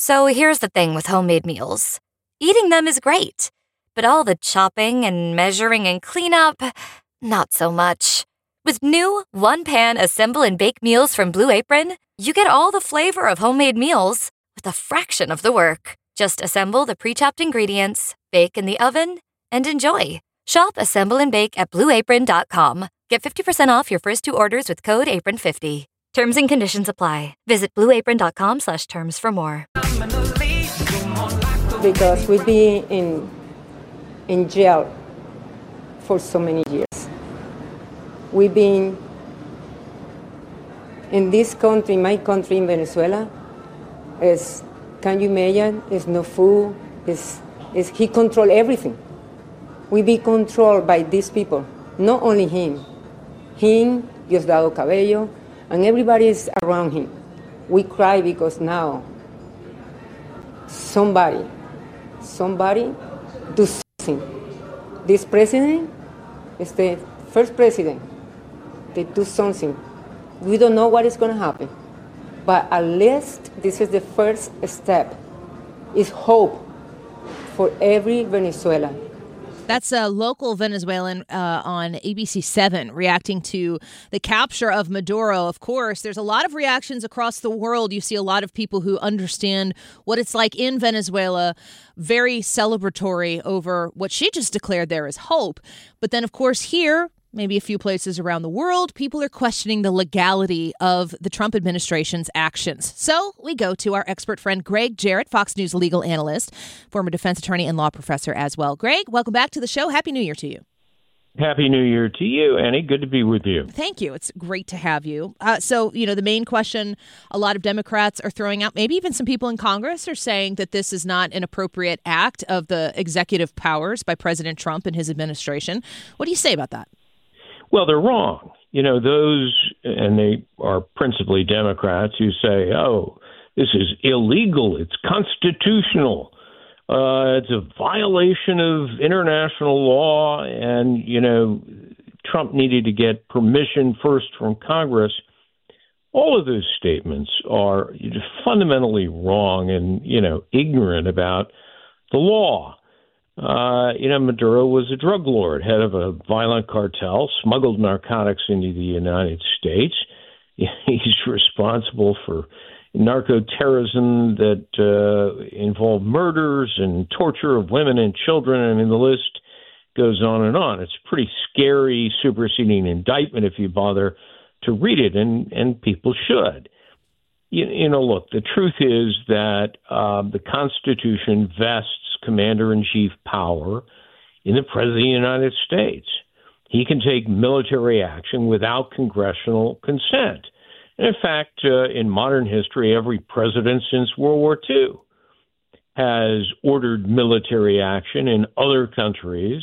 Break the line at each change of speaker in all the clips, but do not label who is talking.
So here's the thing with homemade meals. Eating them is great, but all the chopping and measuring and cleanup, not so much. With new one-pan assemble and bake meals from Blue Apron, you get all the flavor of homemade meals with a fraction of the work. Just assemble the pre-chopped ingredients, bake in the oven, and enjoy. Shop Assemble and Bake at BlueApron.com. Get 50% off your first 2 orders with code APRON50. Terms and conditions apply. Visit BlueApron.com/terms for more.
Because we've been in jail for so many years. We've been in this country, my country in Venezuela, can you imagine, there's no food, he controls everything. We be controlled by these people, not only him, Diosdado Cabello, and everybody is around him. We cry because now somebody do something. This president is the first president. They do something. We don't know what is going to happen, but at least this is the first step. Is hope for every Venezuelan.
That's a local Venezuelan on ABC7 reacting to the capture of Maduro. Of course, there's a lot of reactions across the world. You see a lot of people who understand what it's like in Venezuela, very celebratory over what she just declared there as hope. But then, of course, here, maybe a few places around the world, people are questioning the legality of the Trump administration's actions. So we go to our expert friend, Gregg Jarrett, Fox News legal analyst, former defense attorney and law professor as well. Gregg, welcome back to the show. Happy New Year to you.
Happy New Year to you, Annie. Good to be with you.
Thank you. It's great to have you. So, the main question a lot of Democrats are throwing out, maybe even some people in Congress are saying that this is not an appropriate act of the executive powers by President Trump and his administration. What do you say about that?
Well, they're wrong. Those, and they are principally Democrats, who say, oh, this is illegal. It's constitutional. It's a violation of international law. And, Trump needed to get permission first from Congress. All of those statements are fundamentally wrong and, ignorant about the law. Maduro was a drug lord, head of a violent cartel, smuggled narcotics into the United States. He's responsible for narco-terrorism that involved murders and torture of women and children. I mean, the list goes on and on. It's a pretty scary superseding indictment if you bother to read it, and people should. Look, the truth is that the Constitution vests commander-in-chief power in the President of the United States. He can take military action without congressional consent. And in fact, in modern history, every president since World War II has ordered military action in other countries.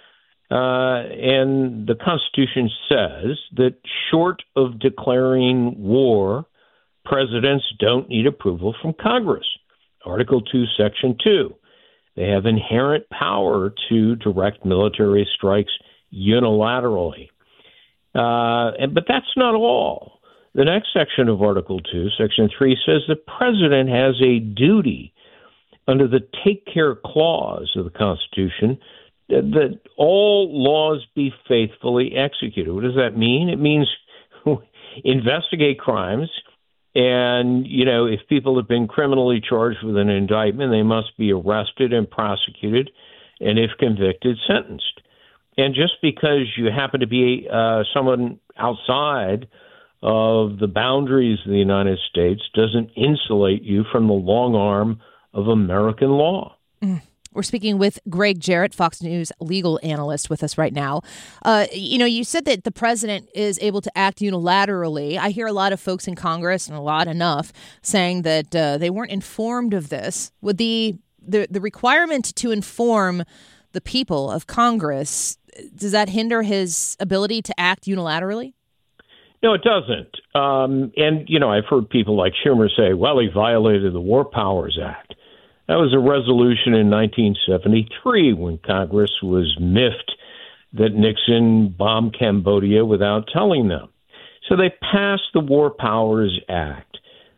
And the Constitution says that short of declaring war, presidents don't need approval from Congress. Article 2, Section 2. They have inherent power to direct military strikes unilaterally. But that's not all. The next section of Article 2, Section 3, says the president has a duty under the Take Care Clause of the Constitution that all laws be faithfully executed. What does that mean? It means investigate crimes. And, if people have been criminally charged with an indictment, they must be arrested and prosecuted, and if convicted, sentenced. And just because you happen to be someone outside of the boundaries of the United States doesn't insulate you from the long arm of American law.
We're speaking with Gregg Jarrett, Fox News legal analyst, with us right now. You said that the president is able to act unilaterally. I hear a lot of folks in Congress, and enough, saying that they weren't informed of this. Would the requirement to inform the people of Congress, does that hinder his ability to act unilaterally?
No, it doesn't. I've heard people like Schumer say, well, he violated the War Powers Act. That was a resolution in 1973 when Congress was miffed that Nixon bombed Cambodia without telling them. So they passed the War Powers Act.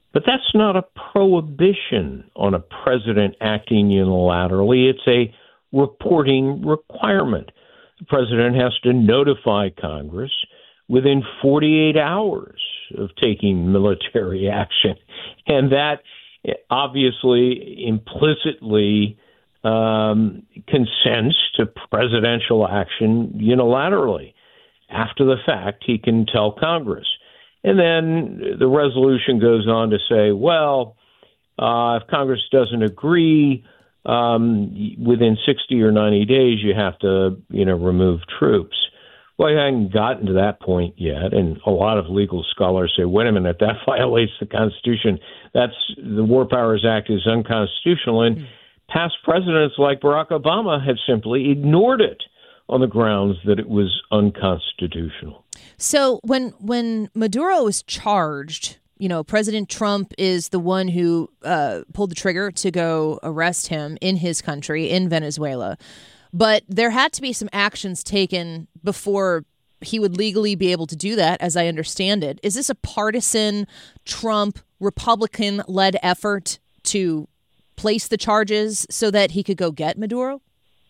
But that's not a prohibition on a president acting unilaterally. It's a reporting requirement. The president has to notify Congress within 48 hours of taking military action. And that obviously implicitly consents to presidential action unilaterally. After the fact, he can tell Congress. And then the resolution goes on to say, well, if Congress doesn't agree, within 60 or 90 days, you have to, remove troops. Well, I hadn't gotten to that point yet. And a lot of legal scholars say, wait a minute, that violates the Constitution. The War Powers Act is unconstitutional. And past presidents like Barack Obama have simply ignored it on the grounds that it was unconstitutional.
So when Maduro was charged, President Trump is the one who pulled the trigger to go arrest him in his country, in Venezuela. But there had to be some actions taken before he would legally be able to do that, as I understand it. Is this a partisan Trump Republican-led effort to place the charges so that he could go get Maduro?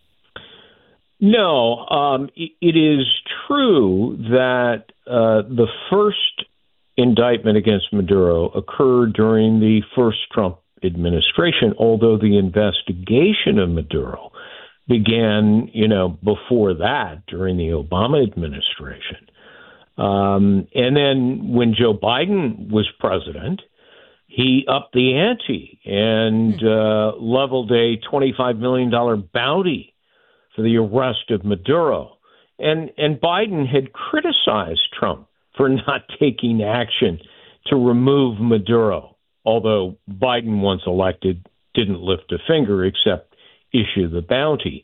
No, it is true that the first indictment against Maduro occurred during the first Trump administration, although the investigation of Maduro began, before that, during the Obama administration. And then when Joe Biden was president, he upped the ante and leveled a $25 million bounty for the arrest of Maduro. And Biden had criticized Trump for not taking action to remove Maduro, although Biden, once elected, didn't lift a finger except issue the bounty.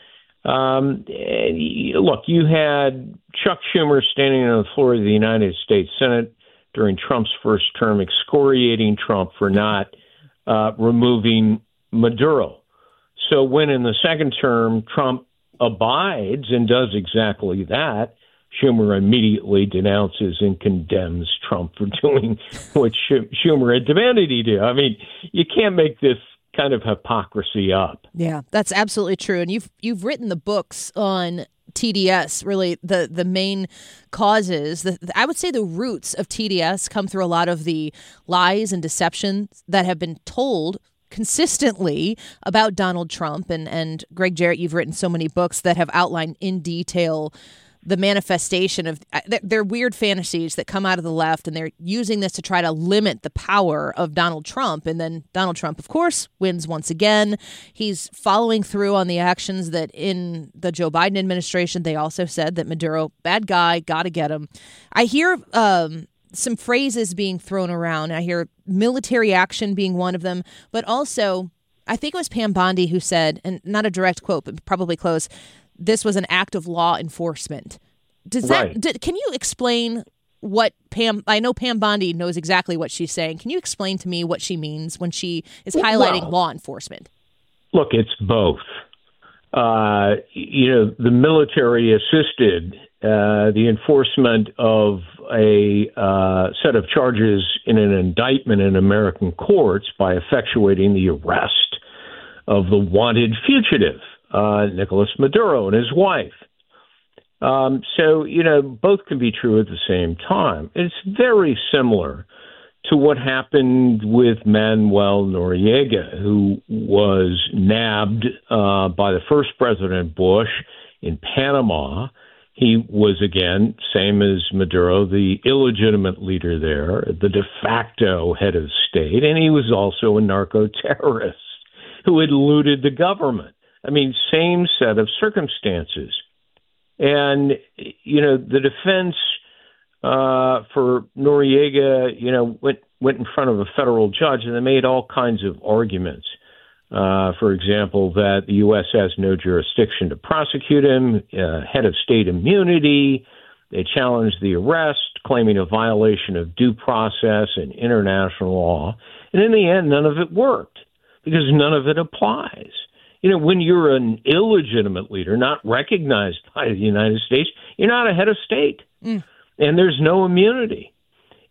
Look, you had Chuck Schumer standing on the floor of the United States Senate during Trump's first term, excoriating Trump for not removing Maduro. So when in the second term Trump abides and does exactly that, Schumer immediately denounces and condemns Trump for doing what Schumer had demanded he do. I mean, you can't make this kind of hypocrisy up.
Yeah, that's absolutely true. And you've written the books on TDS, really the main causes. I would say the roots of TDS come through a lot of the lies and deceptions that have been told consistently about Donald Trump. And Greg Jarrett, you've written so many books that have outlined in detail the manifestation of their weird fantasies that come out of the left, and they're using this to try to limit the power of Donald Trump. And then Donald Trump, of course, wins once again. He's following through on the actions that in the Joe Biden administration, they also said that Maduro, bad guy, got to get him. I hear some phrases being thrown around. I hear military action being one of them, but also I think it was Pam Bondi who said, and not a direct quote, but probably close, this was an act of law enforcement. Can you explain what Pam, I know Pam Bondi knows exactly what she's saying. Can you explain to me what she means when she is highlighting law enforcement?
Look, it's both. The military assisted the enforcement of a set of charges in an indictment in American courts by effectuating the arrest of the wanted fugitive, Nicolas Maduro, and his wife. So, both can be true at the same time. It's very similar to what happened with Manuel Noriega, who was nabbed by the first President Bush in Panama. He was, again, same as Maduro, the illegitimate leader there, the de facto head of state, and he was also a narco-terrorist who had looted the government. I mean, same set of circumstances. And, the defense for Noriega, went in front of a federal judge, and they made all kinds of arguments. For example, that the U.S. has no jurisdiction to prosecute him, head of state immunity. They challenged the arrest, claiming a violation of due process and international law. And in the end, none of it worked because none of it applies. When you're an illegitimate leader, not recognized by the United States, you're not a head of state. And there's no immunity.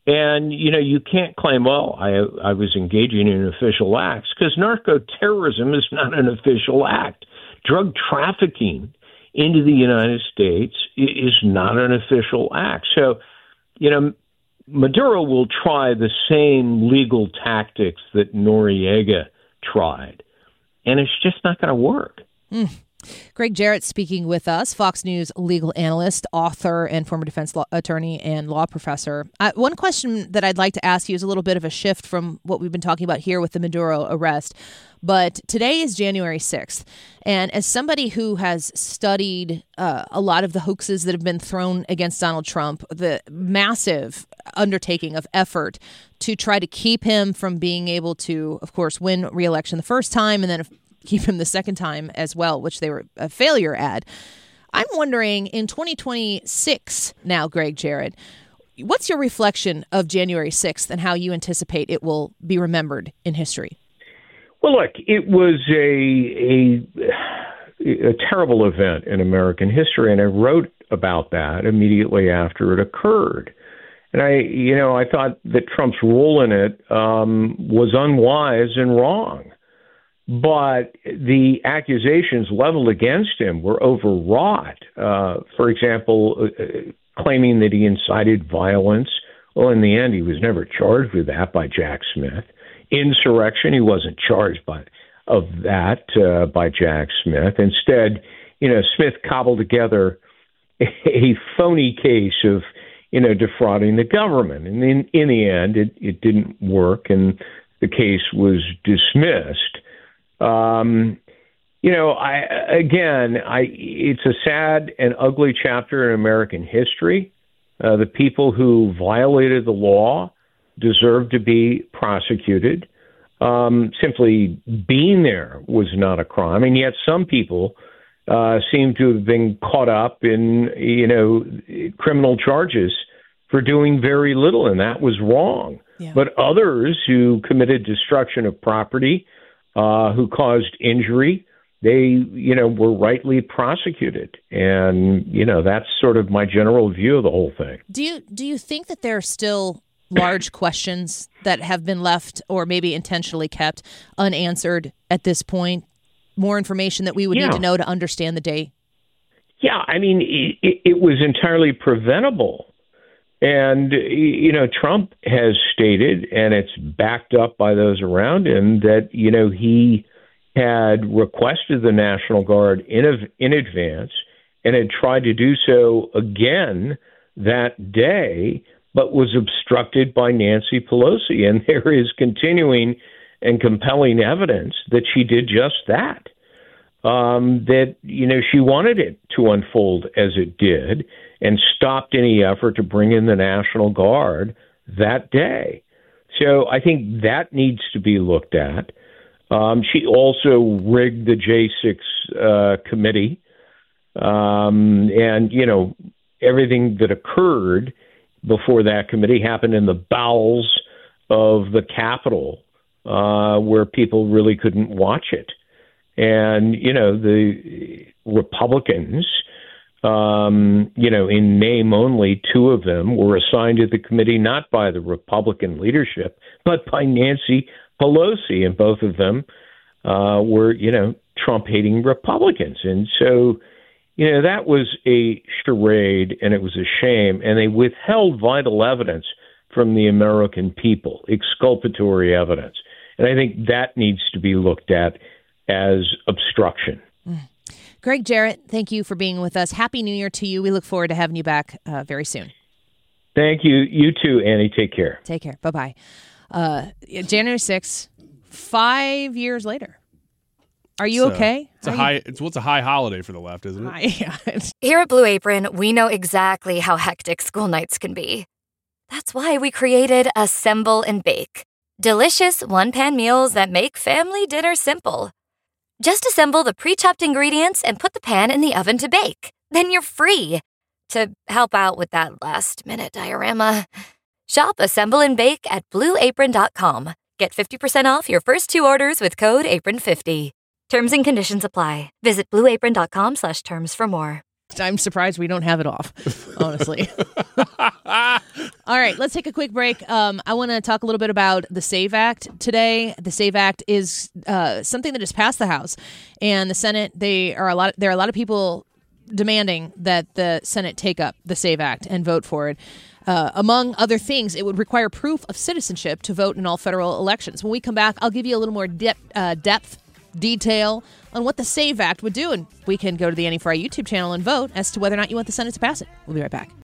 And, you can't claim, well, I was engaging in official acts, because narco-terrorism is not an official act. Drug trafficking into the United States is not an official act. So, Maduro will try the same legal tactics that Noriega tried, and it's just not going to work.
Greg Jarrett speaking with us, Fox News legal analyst, author, and former defense attorney and law professor. One question that I'd like to ask you is a little bit of a shift from what we've been talking about here with the Maduro arrest. But today is January 6th. And as somebody who has studied a lot of the hoaxes that have been thrown against Donald Trump, the massive undertaking of effort to try to keep him from being able to, of course, win re-election the first time and then keep him the second time as well, which they were a failure at. I'm wondering, in 2026 now, Greg Jarrett, what's your reflection of January 6th and how you anticipate it will be remembered in history?
Well, look, it was a terrible event in American history, and I wrote about that immediately after it occurred. And I thought that Trump's role in it was unwise and wrong. But the accusations leveled against him were overwrought. For example, claiming that he incited violence. Well, in the end, he was never charged with that by Jack Smith. Insurrection, he wasn't charged of that by Jack Smith. Instead, Smith cobbled together a phony case of, defrauding the government. And in the end, it didn't work, and the case was dismissed. It's a sad and ugly chapter in American history. The people who violated the law deserve to be prosecuted. Simply being there was not a crime, and yet some people seem to have been caught up in, criminal charges for doing very little, and that was wrong. Yeah. But others who committed destruction of property, who caused injury, they, were rightly prosecuted. And, that's sort of my general view of the whole thing.
Do you think that there are still large questions that have been left or maybe intentionally kept unanswered at this point? More information that we would need to know to understand the day?
Yeah, it was entirely preventable. And, Trump has stated, and it's backed up by those around him, that, he had requested the National Guard in advance and had tried to do so again that day, but was obstructed by Nancy Pelosi. And there is continuing and compelling evidence that she did just that. That, she wanted it to unfold as it did and stopped any effort to bring in the National Guard that day. So I think that needs to be looked at. She also rigged the J6 committee. And, everything that occurred before that committee happened in the bowels of the Capitol, where people really couldn't watch it. And, the Republicans, in name only, two of them were assigned to the committee not by the Republican leadership, but by Nancy Pelosi. And both of them were, Trump-hating Republicans. And so, that was a charade, and it was a shame. And they withheld vital evidence from the American people, exculpatory evidence. And I think that needs to be looked at as obstruction.
Greg Jarrett, thank you for being with us. Happy New Year to you. We look forward to having you back very soon.
Thank you. You too, Annie. Take care.
Take care. Bye-bye. January 6th, 5 years later. Are you okay?
It's a high holiday for the left, isn't it?
Yeah.
Here at Blue Apron, we know exactly how hectic school nights can be. That's why we created Assemble and Bake. Delicious one-pan meals that make family dinner simple. Just assemble the pre-chopped ingredients and put the pan in the oven to bake. Then you're free to help out with that last-minute diorama. Shop Assemble and Bake at BlueApron.com. Get 50% off your first 2 orders with code APRON50. Terms and conditions apply. Visit BlueApron.com/terms for more.
I'm surprised we don't have it off, honestly. All right, let's take a quick break. I want to talk a little bit about the SAVE Act today. The SAVE Act is something that has passed the House and the Senate. There are a lot of people demanding that the Senate take up the SAVE Act and vote for it. Among other things, it would require proof of citizenship to vote in all federal elections. When we come back, I'll give you a little more depth, detail on what the SAVE Act would do. And we can go to the Annie Frey YouTube channel and vote as to whether or not you want the Senate to pass it. We'll be right back.